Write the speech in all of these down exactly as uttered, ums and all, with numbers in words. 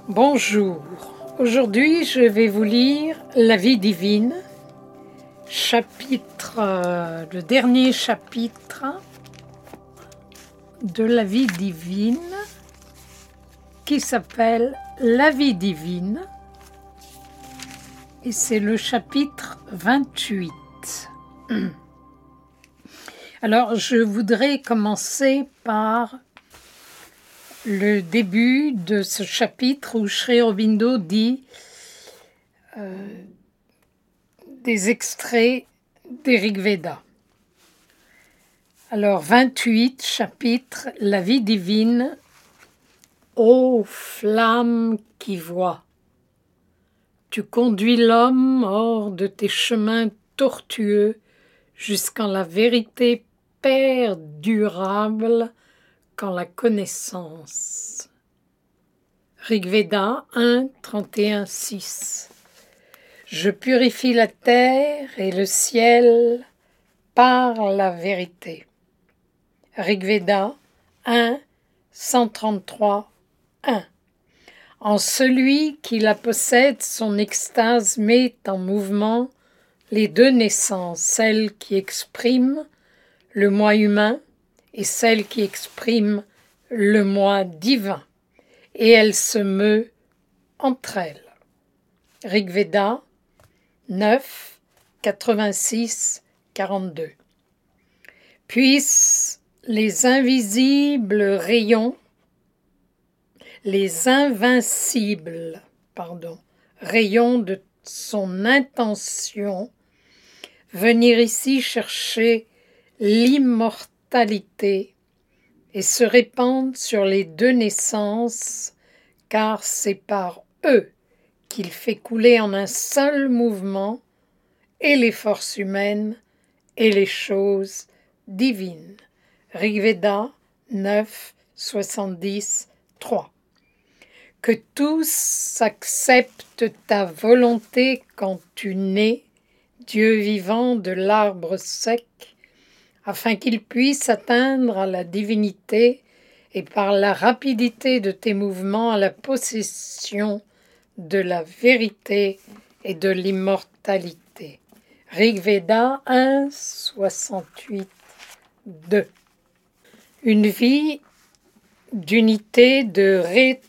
Bonjour, aujourd'hui je vais vous lire La vie divine, chapitre, euh, le dernier chapitre de La vie divine qui s'appelle La vie divine et c'est le chapitre vingt-huit. Alors je voudrais commencer par le début de ce chapitre où Sri Aurobindo dit euh, des extraits des Rig Veda. Alors vingt-huit, chapitre La vie divine. Ô flamme qui voit, tu conduis l'homme hors de tes chemins tortueux jusqu'en la vérité perdurable qu'en la connaissance. Rig Veda un, trente et un, six. Je purifie la terre et le ciel par la vérité. Rig Veda un, cent trente-trois, un. En celui qui la possède, son extase met en mouvement les deux naissances, celle qui exprime le moi humain et celle qui exprime le moi divin, et elle se meut entre elles. Rig Veda neuf, quatre-vingt-six, quarante-deux. Puissent les invisibles rayons, les invincibles, pardon, rayons de son intention, venir ici chercher l'immortalité et se répandre sur les deux naissances, car c'est par eux qu'il fait couler en un seul mouvement et les forces humaines et les choses divines. Rig Veda neuf, soixante-dix, trois. Que tous acceptent ta volonté quand tu nais, Dieu vivant de l'arbre sec, afin qu'ils puissent atteindre à la divinité et par la rapidité de tes mouvements à la possession de la vérité et de l'immortalité. Rig Veda un, soixante-huit, deux. Une vie d'unité, de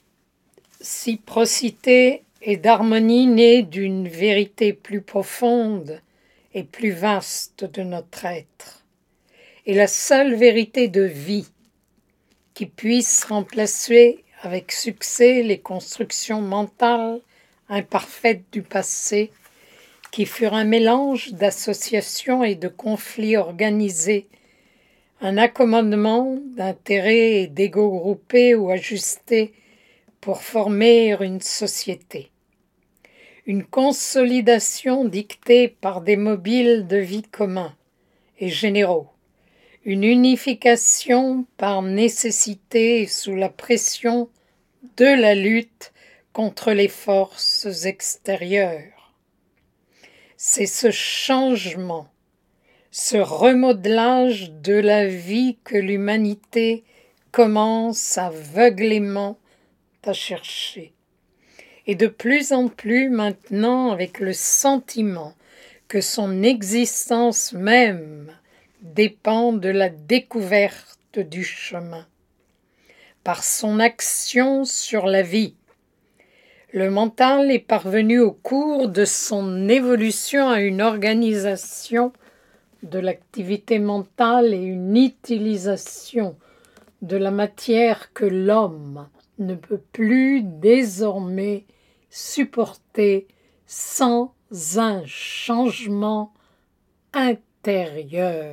réciprocité et d'harmonie née d'une vérité plus profonde et plus vaste de notre être. Et la seule vérité de vie qui puisse remplacer avec succès les constructions mentales imparfaites du passé, qui furent un mélange d'associations et de conflits organisés, un accommodement d'intérêts et d'égos groupés ou ajustés pour former une société. Une consolidation dictée par des mobiles de vie communs et généraux. Une unification par nécessité sous la pression de la lutte contre les forces extérieures. C'est ce changement, ce remodelage de la vie que l'humanité commence aveuglément à chercher. Et de plus en plus maintenant avec le sentiment que son existence même dépend de la découverte du chemin. Par son action sur la vie, le mental est parvenu au cours de son évolution à une organisation de l'activité mentale et une utilisation de la matière que l'homme ne peut plus désormais supporter sans un changement intérieur.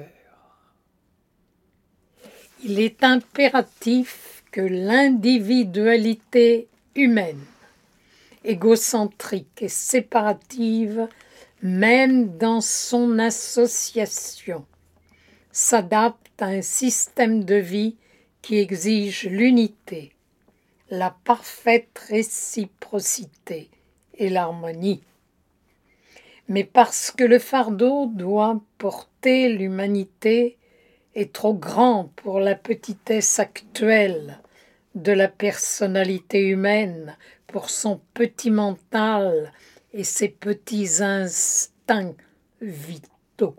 Il est impératif que l'individualité humaine, égocentrique et séparative, même dans son association, s'adapte à un système de vie qui exige l'unité, la parfaite réciprocité et l'harmonie. Mais parce que le fardeau doit porter l'humanité est trop grand pour la petitesse actuelle de la personnalité humaine pour son petit mental et ses petits instincts vitaux.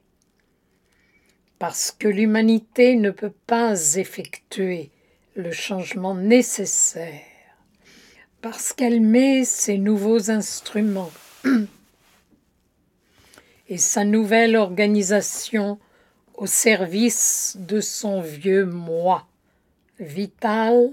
Parce que l'humanité ne peut pas effectuer le changement nécessaire, parce qu'elle met ses nouveaux instruments et sa nouvelle organisation au service de son vieux moi, vital,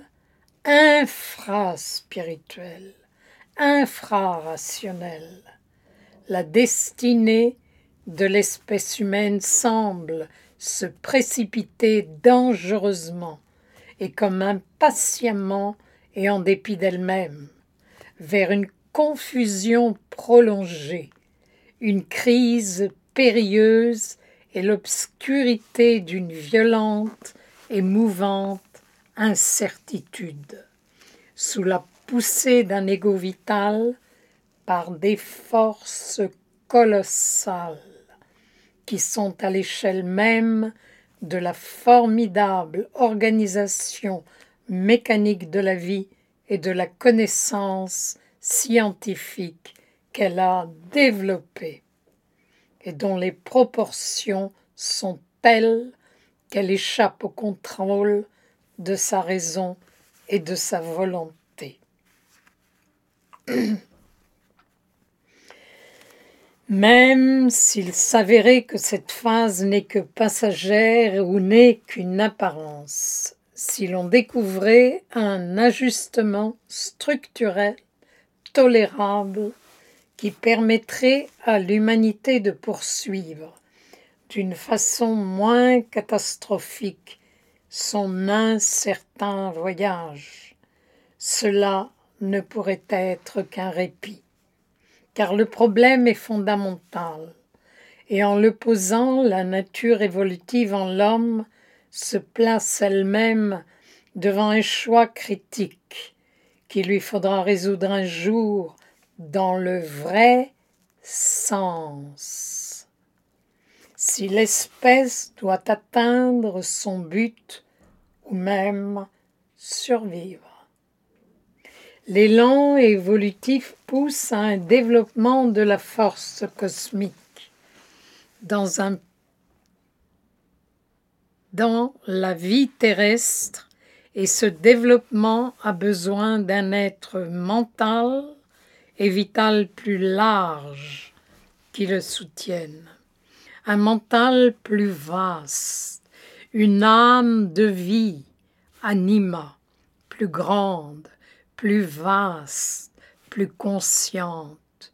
infraspirituel, infrarationnel. La destinée de l'espèce humaine semble se précipiter dangereusement et comme impatiemment et en dépit d'elle-même vers une confusion prolongée, une crise périlleuse et l'obscurité d'une violente et mouvante incertitude, sous la poussée d'un ego vital par des forces colossales qui sont à l'échelle même de la formidable organisation mécanique de la vie et de la connaissance scientifique qu'elle a développée et dont les proportions sont telles qu'elle échappe au contrôle de sa raison et de sa volonté. Même s'il s'avérait que cette phase n'est que passagère ou n'est qu'une apparence, si l'on découvrait un ajustement structurel tolérable qui permettrait à l'humanité de poursuivre d'une façon moins catastrophique son incertain voyage, cela ne pourrait être qu'un répit. Car le problème est fondamental, et en le posant, la nature évolutive en l'homme se place elle-même devant un choix critique qu'il lui faudra résoudre un jour dans le vrai sens. Si l'espèce doit atteindre son but ou même survivre. L'élan évolutif pousse à un développement de la force cosmique dans, un, dans la vie terrestre, et ce développement a besoin d'un être mental et vital plus large qui le soutienne. Un mental plus vaste, une âme de vie, anima, plus grande, plus vaste, plus consciente,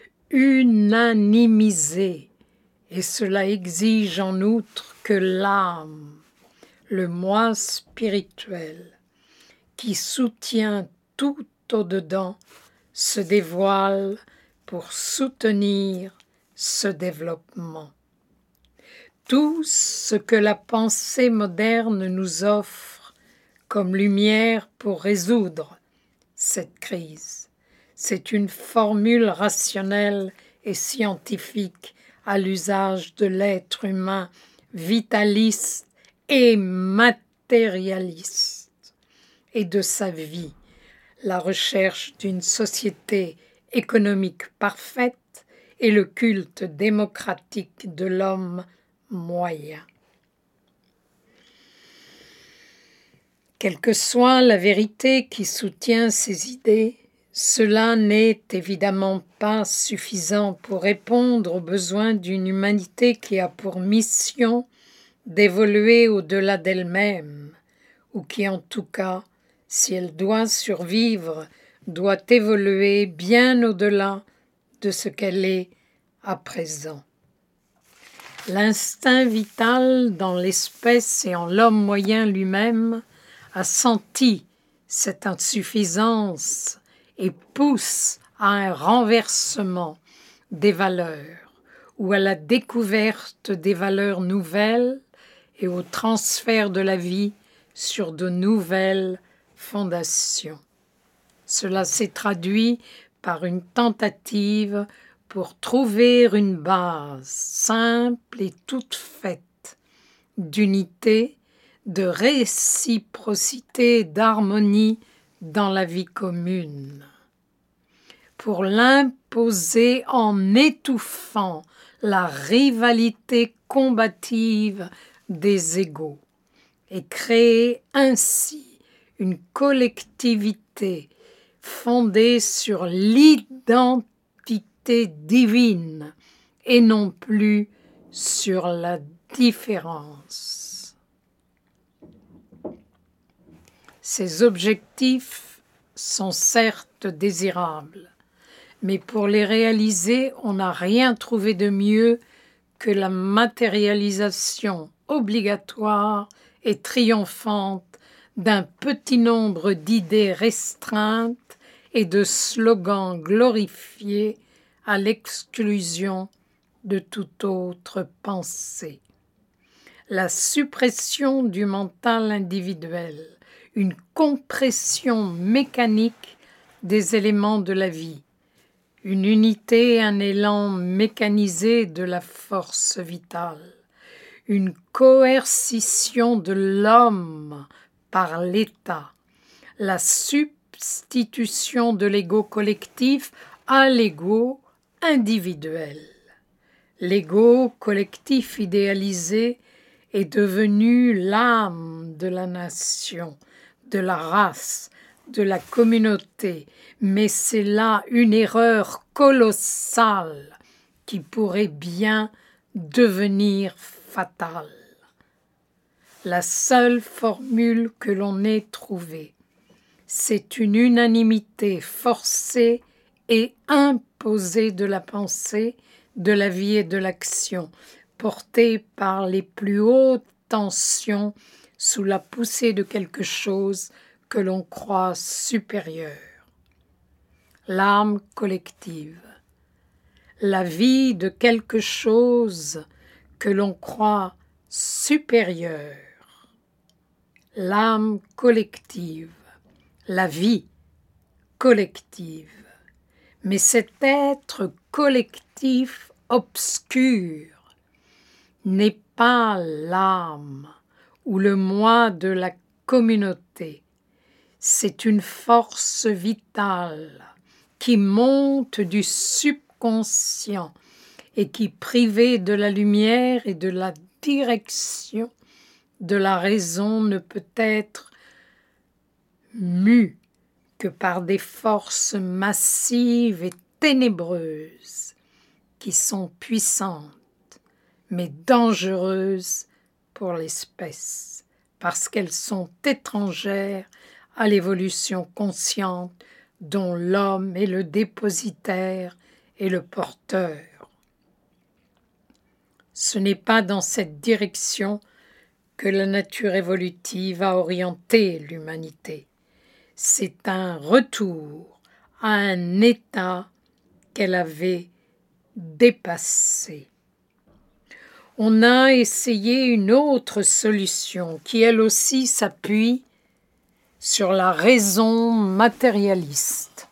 unanimisée, et cela exige en outre que l'âme, le moi spirituel, qui soutient tout au-dedans, se dévoile pour soutenir ce développement. Tout ce que la pensée moderne nous offre comme lumière pour résoudre cette crise, c'est une formule rationnelle et scientifique à l'usage de l'être humain vitaliste et matérialiste et de sa vie, la recherche d'une société économique parfaite et le culte démocratique de l'homme moyen. Quelle que soit la vérité qui soutient ces idées, cela n'est évidemment pas suffisant pour répondre aux besoins d'une humanité qui a pour mission d'évoluer au-delà d'elle-même, ou qui en tout cas, si elle doit survivre, doit évoluer bien au-delà de ce qu'elle est à présent. L'instinct vital dans l'espèce et en l'homme moyen lui-même a senti cette insuffisance et pousse à un renversement des valeurs ou à la découverte des valeurs nouvelles et au transfert de la vie sur de nouvelles fondations. Cela s'est traduit par une tentative pour trouver une base simple et toute faite d'unité, de réciprocité, d'harmonie dans la vie commune, pour l'imposer en étouffant la rivalité combative des égaux et créer ainsi une collectivité fondée sur l'identité divine et non plus sur la différence. Ces objectifs sont certes désirables, mais pour les réaliser, on n'a rien trouvé de mieux que la matérialisation obligatoire et triomphante d'un petit nombre d'idées restreintes et de slogans glorifiés à l'exclusion de toute autre pensée. La suppression du mental individuel, une compression mécanique des éléments de la vie, une unité, un élan mécanisé de la force vitale, une coercition de l'homme par l'État, la substitution de l'ego collectif à l'ego individuel. L'ego collectif idéalisé est devenu l'âme de la nation, de la race, de la communauté, mais c'est là une erreur colossale qui pourrait bien devenir fatale. La seule formule que l'on ait trouvée, c'est une unanimité forcée et imposée de la pensée, de la vie et de l'action, portée par les plus hautes tensions sous la poussée de quelque chose que l'on croit supérieur. L'âme collective, la vie de quelque chose que l'on croit supérieur. L'âme collective, la vie collective. Mais cet être collectif obscur n'est pas l'âme ou le moi de la communauté. C'est une force vitale qui monte du subconscient et qui, privée de la lumière et de la direction de la raison, ne peut être mue que par des forces massives et ténébreuses qui sont puissantes mais dangereuses pour l'espèce parce qu'elles sont étrangères à l'évolution consciente dont l'homme est le dépositaire et le porteur. Ce n'est pas dans cette direction que la nature évolutive a orienté l'humanité. C'est un retour à un état qu'elle avait dépassé. On a essayé une autre solution qui elle aussi s'appuie sur la raison matérialiste.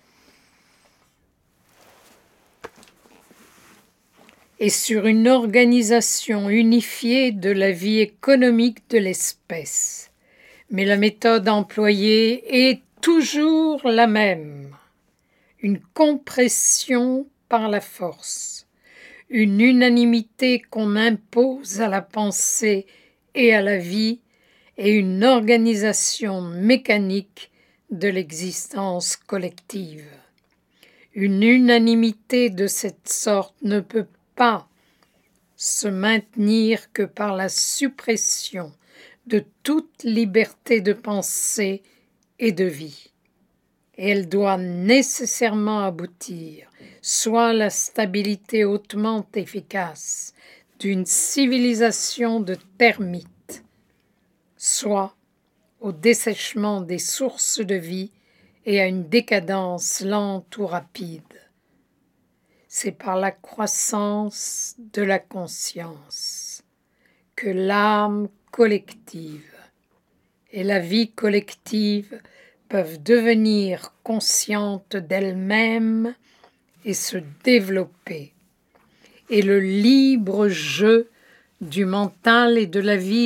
Et sur une organisation unifiée de la vie économique de l'espèce. Mais la méthode employée est toujours la même. Une compression par la force. Une unanimité qu'on impose à la pensée et à la vie et une organisation mécanique de l'existence collective. Une unanimité de cette sorte ne peut pas se maintenir que par la suppression de toute liberté de pensée et de vie. Et elle doit nécessairement aboutir soit à la stabilité hautement efficace d'une civilisation de termites, soit au dessèchement des sources de vie et à une décadence lente ou rapide. C'est par la croissance de la conscience que l'âme collective et la vie collective peuvent devenir conscientes d'elles-mêmes et se développer. Et le libre jeu du mental et de la vie est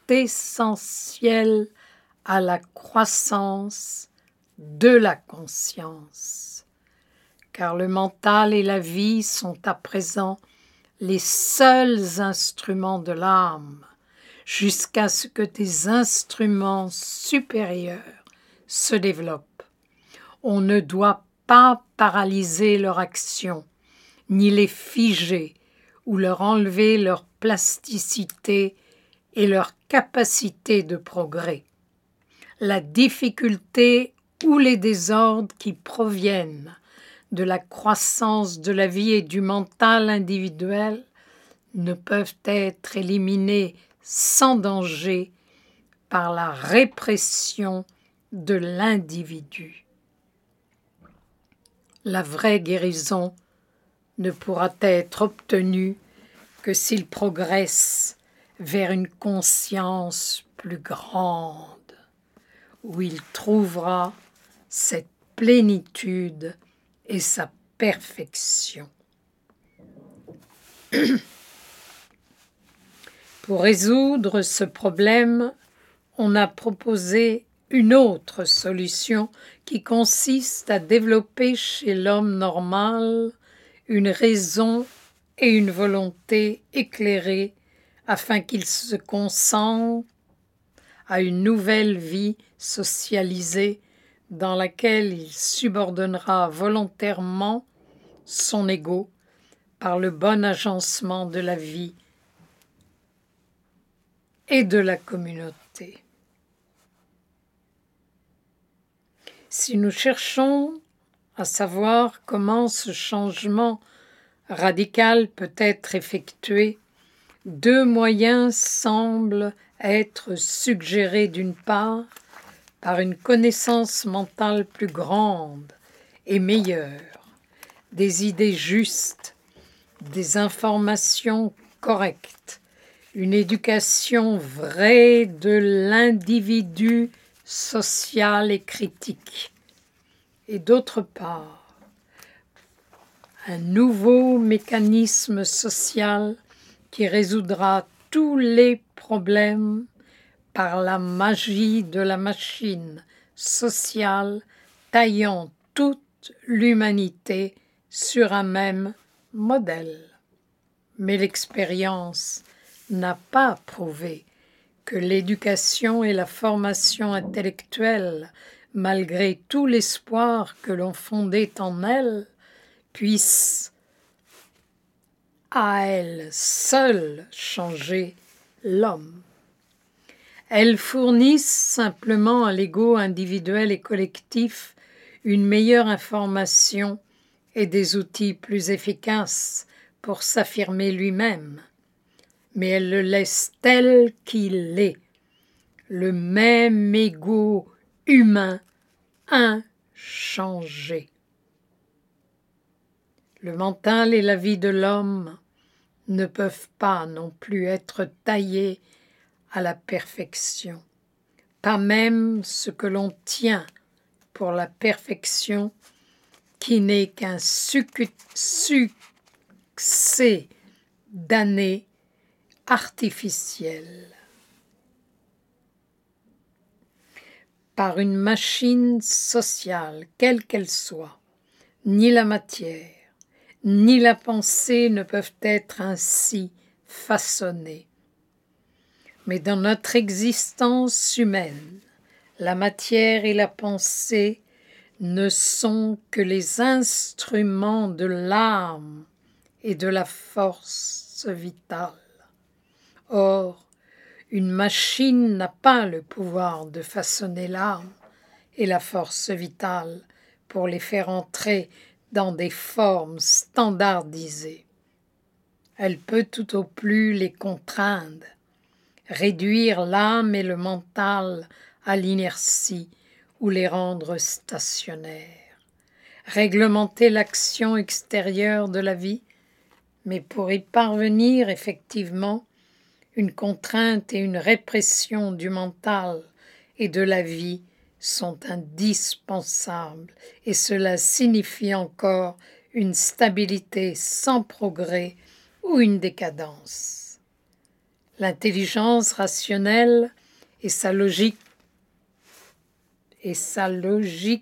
essentiels à la croissance de la conscience, car le mental et la vie sont à présent les seuls instruments de l'âme, jusqu'à ce que des instruments supérieurs se développent. On ne doit pas paralyser leur action, ni les figer ou leur enlever leur plasticité et leur capacité de progrès. La difficulté ou les désordres qui proviennent de la croissance de la vie et du mental individuel ne peuvent être éliminés sans danger par la répression de l'individu. La vraie guérison ne pourra être obtenue que s'il progresse vers une conscience plus grande, où il trouvera cette plénitude et sa perfection. Pour résoudre ce problème, on a proposé une autre solution qui consiste à développer chez l'homme normal une raison et une volonté éclairées afin qu'il se concentre à une nouvelle vie socialisée dans laquelle il subordonnera volontairement son ego par le bon agencement de la vie et de la communauté. Si nous cherchons à savoir comment ce changement radical peut être effectué, deux moyens semblent être suggérés d'une part par une connaissance mentale plus grande et meilleure, des idées justes, des informations correctes, une éducation vraie de l'individu social et critique, et d'autre part, un nouveau mécanisme social qui résoudra tous les problèmes par la magie de la machine sociale taillant toute l'humanité sur un même modèle. Mais l'expérience n'a pas prouvé que l'éducation et la formation intellectuelle, malgré tout l'espoir que l'on fondait en elles, puissent à elles seules changer l'homme. Elles fournissent simplement à l'ego individuel et collectif une meilleure information et des outils plus efficaces pour s'affirmer lui-même, mais elles le laissent tel qu'il est, le même ego humain inchangé. Le mental et la vie de l'homme ne peuvent pas non plus être taillés à la perfection, pas même ce que l'on tient pour la perfection qui n'est qu'un succès d'années artificielles. Par une machine sociale, quelle qu'elle soit, ni la matière, ni la pensée ne peuvent être ainsi façonnées. Mais dans notre existence humaine, la matière et la pensée ne sont que les instruments de l'âme et de la force vitale. Or, une machine n'a pas le pouvoir de façonner l'âme et la force vitale pour les faire entrer dans des formes standardisées. Elle peut tout au plus les contraindre, réduire l'âme et le mental à l'inertie ou les rendre stationnaires, réglementer l'action extérieure de la vie, mais pour y parvenir effectivement, une contrainte et une répression du mental et de la vie sont indispensables, et cela signifie encore une stabilité sans progrès ou une décadence. L'intelligence rationnelle et sa logique et sa logique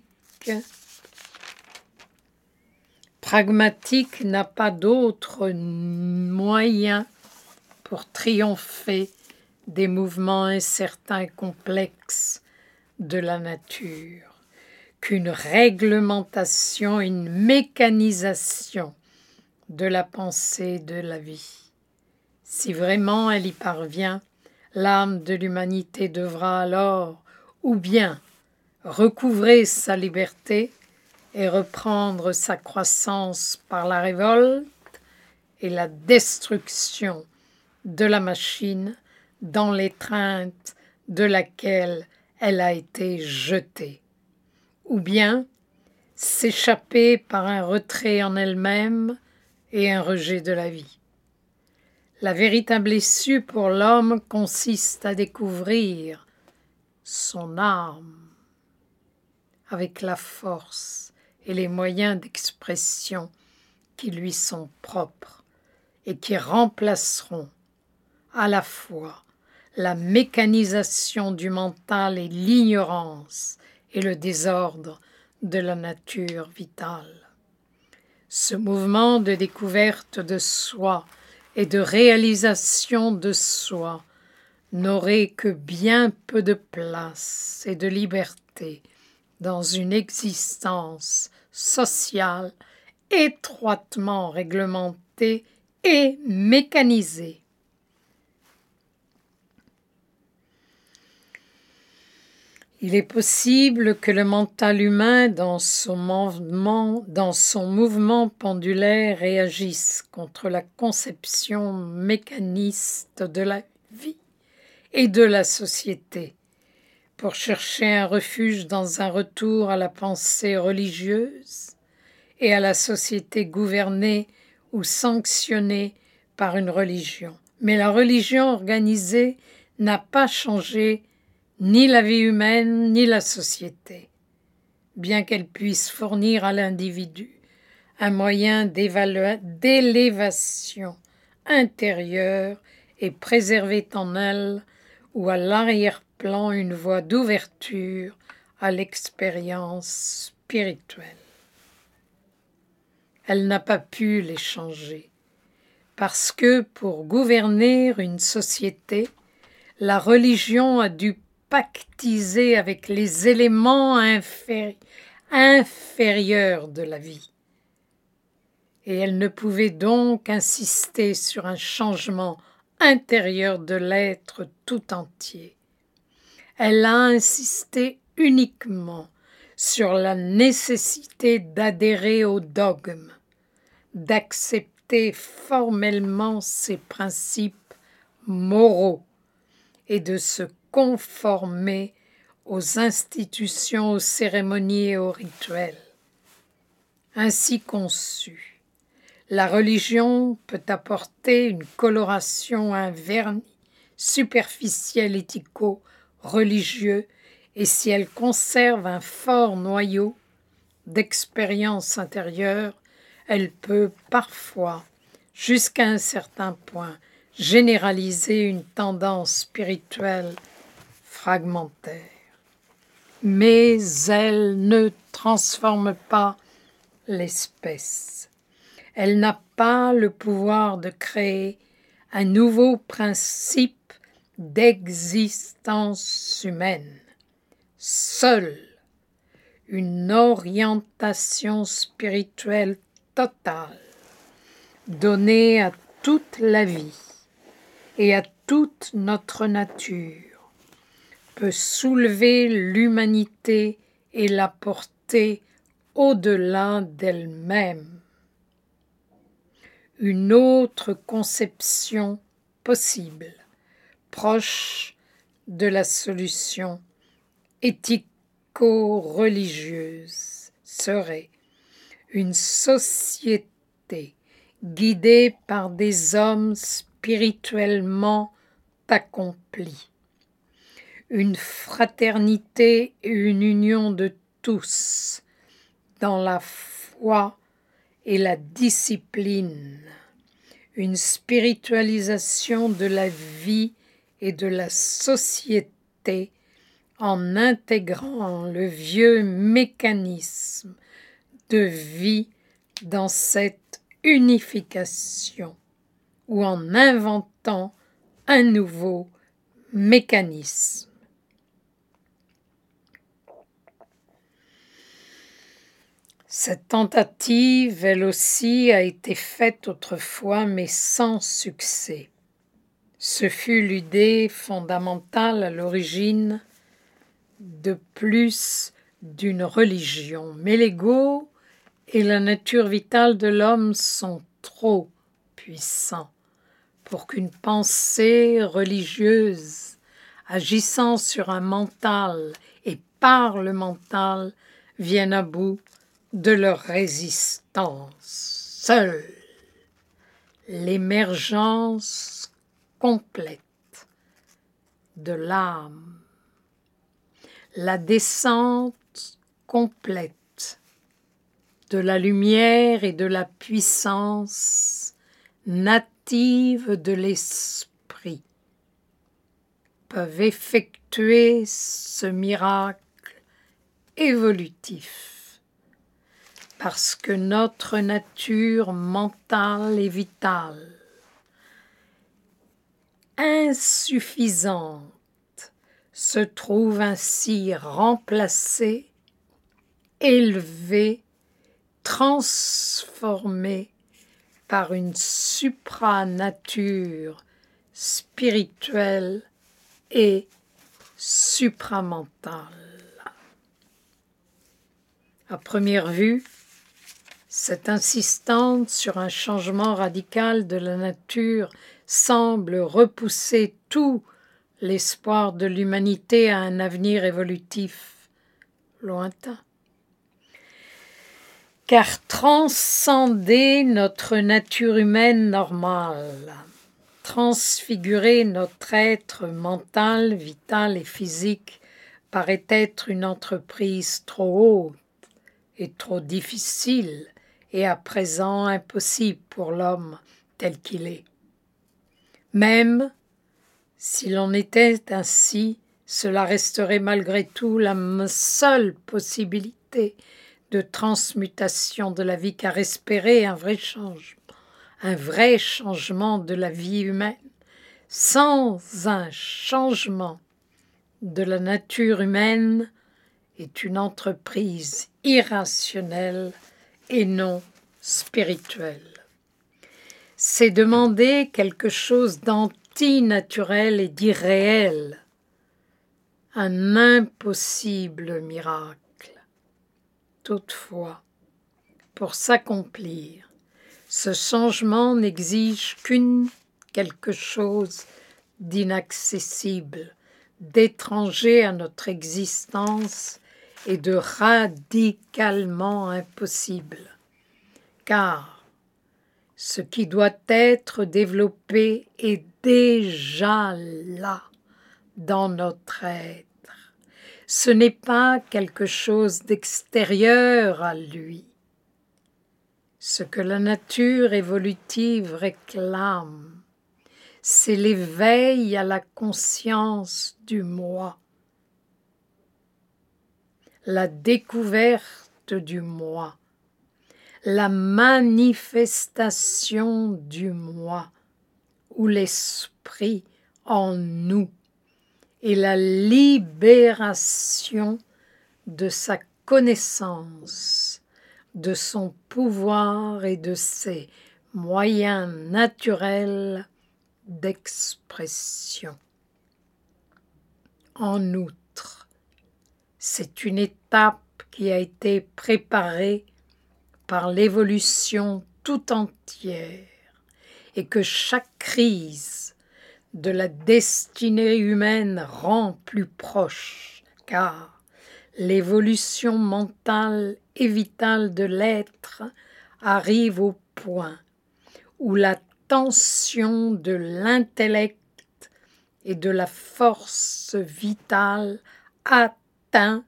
pragmatique n'a pas d'autre moyen pour triompher des mouvements incertains et complexes de la nature qu'une réglementation, une mécanisation de la pensée et de la vie. Si vraiment elle y parvient, l'âme de l'humanité devra alors ou bien recouvrer sa liberté et reprendre sa croissance par la révolte et la destruction de la machine dans l'étreinte de laquelle elle a été jetée, ou bien s'échapper par un retrait en elle-même et un rejet de la vie. La véritable issue pour l'homme consiste à découvrir son âme avec la force et les moyens d'expression qui lui sont propres et qui remplaceront à la fois la mécanisation du mental et l'ignorance et le désordre de la nature vitale. Ce mouvement de découverte de soi et de réalisation de soi n'aurait que bien peu de place et de liberté dans une existence sociale étroitement réglementée et mécanisée. Il est possible que le mental humain, dans son mouvement, dans son mouvement pendulaire, réagisse contre la conception mécaniste de la vie et de la société, pour chercher un refuge dans un retour à la pensée religieuse et à la société gouvernée ou sanctionnée par une religion. Mais la religion organisée n'a pas changé ni la vie humaine, ni la société, bien qu'elle puisse fournir à l'individu un moyen d'élévation intérieure et préserver en elle ou à l'arrière-plan une voie d'ouverture à l'expérience spirituelle. Elle n'a pas pu les changer, parce que pour gouverner une société, la religion a dû pactiser avec les éléments inféri- inférieurs de la vie. Et elle ne pouvait donc insister sur un changement intérieur de l'être tout entier. Elle a insisté uniquement sur la nécessité d'adhérer au dogme, d'accepter formellement ses principes moraux et de se conformer aux institutions, aux cérémonies et aux rituels. Ainsi conçue, la religion peut apporter une coloration, un vernis superficiel éthico-religieux, et si elle conserve un fort noyau d'expérience intérieure, elle peut parfois, jusqu'à un certain point, généraliser une tendance spirituelle fragmentaire. Mais elle ne transforme pas l'espèce. Elle n'a pas le pouvoir de créer un nouveau principe d'existence humaine. Seule une orientation spirituelle totale, donnée à toute la vie et à toute notre nature, peut soulever l'humanité et la porter au-delà d'elle-même. Une autre conception possible, proche de la solution éthico-religieuse, serait une société guidée par des hommes spirituellement accomplis, une fraternité et une union de tous dans la foi et la discipline, une spiritualisation de la vie et de la société en intégrant le vieux mécanisme de vie dans cette unification ou en inventant un nouveau mécanisme. Cette tentative, elle aussi, a été faite autrefois, mais sans succès. Ce fut l'idée fondamentale à l'origine de plus d'une religion. Mais l'ego et la nature vitale de l'homme sont trop puissants pour qu'une pensée religieuse agissant sur un mental et par le mental vienne à bout de leur résistance. Seule l'émergence complète de l'âme, la descente complète de la lumière et de la puissance native de l'esprit peuvent effectuer ce miracle évolutif. Parce que notre nature mentale et vitale, insuffisante, se trouve ainsi remplacée, élevée, transformée par une supranature spirituelle et supramentale. À première vue, cette insistance sur un changement radical de la nature semble repousser tout l'espoir de l'humanité à un avenir évolutif lointain. Car transcender notre nature humaine normale, transfigurer notre être mental, vital et physique paraît être une entreprise trop haute et trop difficile et à présent impossible pour l'homme tel qu'il est. Même s'il en était ainsi, cela resterait malgré tout la seule possibilité de transmutation de la vie, car espérer un vrai changement, un vrai changement de la vie humaine, sans un changement de la nature humaine, est une entreprise irrationnelle et non spirituelle. C'est demander quelque chose d'antinaturel et d'irréel, un impossible miracle. Toutefois, pour s'accomplir, ce changement n'exige qu'une quelque chose d'inaccessible, d'étranger à notre existence et de radicalement impossible. Car ce qui doit être développé est déjà là, dans notre être. Ce n'est pas quelque chose d'extérieur à lui. Ce que la nature évolutive réclame, c'est l'éveil à la conscience du moi, la découverte du moi, la manifestation du moi, ou l'esprit en nous, et la libération de sa connaissance, de son pouvoir et de ses moyens naturels d'expression. En outre, c'est une étape qui a été préparée par l'évolution tout entière et que chaque crise de la destinée humaine rend plus proche, car l'évolution mentale et vitale de l'être arrive au point où la tension de l'intellect et de la force vitale atteint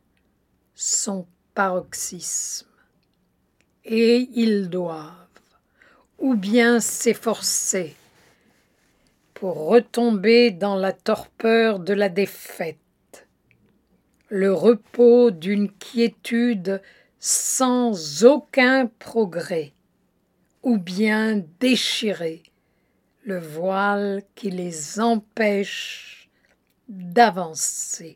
son paroxysme. Et ils doivent, ou bien s'efforcer pour retomber dans la torpeur de la défaite, le repos d'une quiétude sans aucun progrès, ou bien déchirer le voile qui les empêche d'avancer.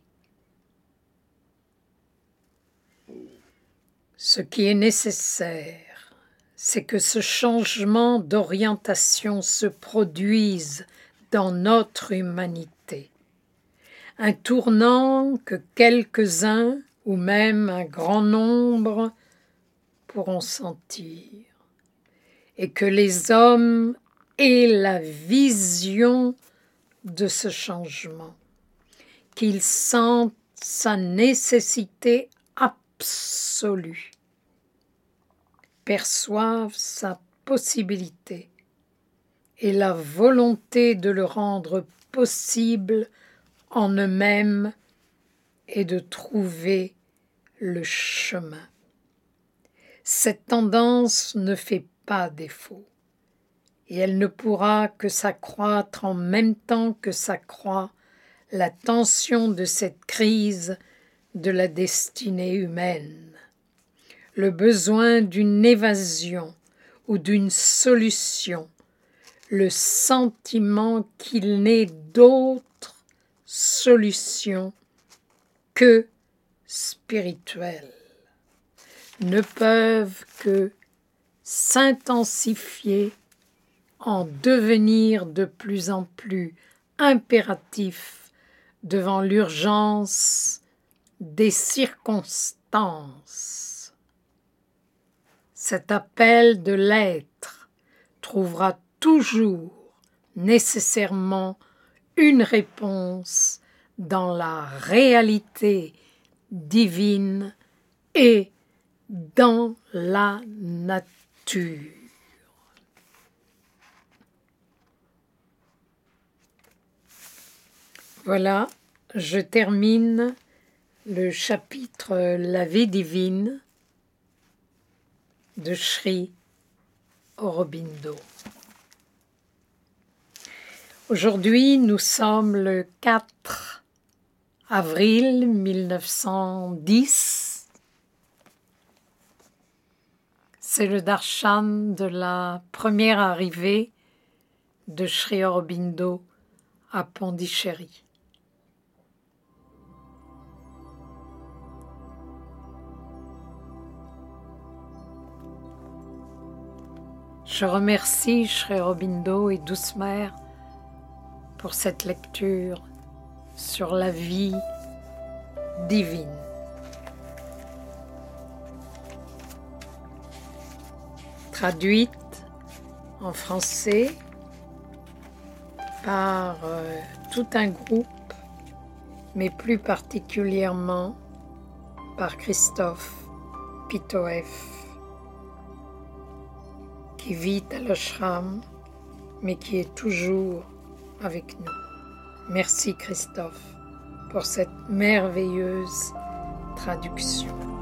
Ce qui est nécessaire, c'est que ce changement d'orientation se produise dans notre humanité, un tournant que quelques-uns ou même un grand nombre pourront sentir, et que les hommes aient la vision de ce changement, qu'ils sentent sa nécessité absolue, perçoivent sa possibilité et la volonté de le rendre possible en eux-mêmes et de trouver le chemin. Cette tendance ne fait pas défaut, et elle ne pourra que s'accroître en même temps que s'accroît la tension de cette crise de la destinée humaine, le besoin d'une évasion ou d'une solution, le sentiment qu'il n'est d'autre solution que spirituelle, ne peuvent que s'intensifier en devenir de plus en plus impératifs devant l'urgence des circonstances. Cet appel de l'être trouvera toujours nécessairement une réponse dans la réalité divine et dans la nature. Voilà, je termine le chapitre La vie divine de Sri Aurobindo. Aujourd'hui, nous sommes le quatre avril mille neuf cent dix. C'est le darshan de la première arrivée de Sri Aurobindo à Pondichéry. Je remercie Sri Aurobindo et Douce Mère pour cette lecture sur la vie divine. Traduite en français par euh, tout un groupe, mais plus particulièrement par Christophe Pitoef, qui vit à l'ashram, mais qui est toujours avec nous. Merci Christophe pour cette merveilleuse traduction.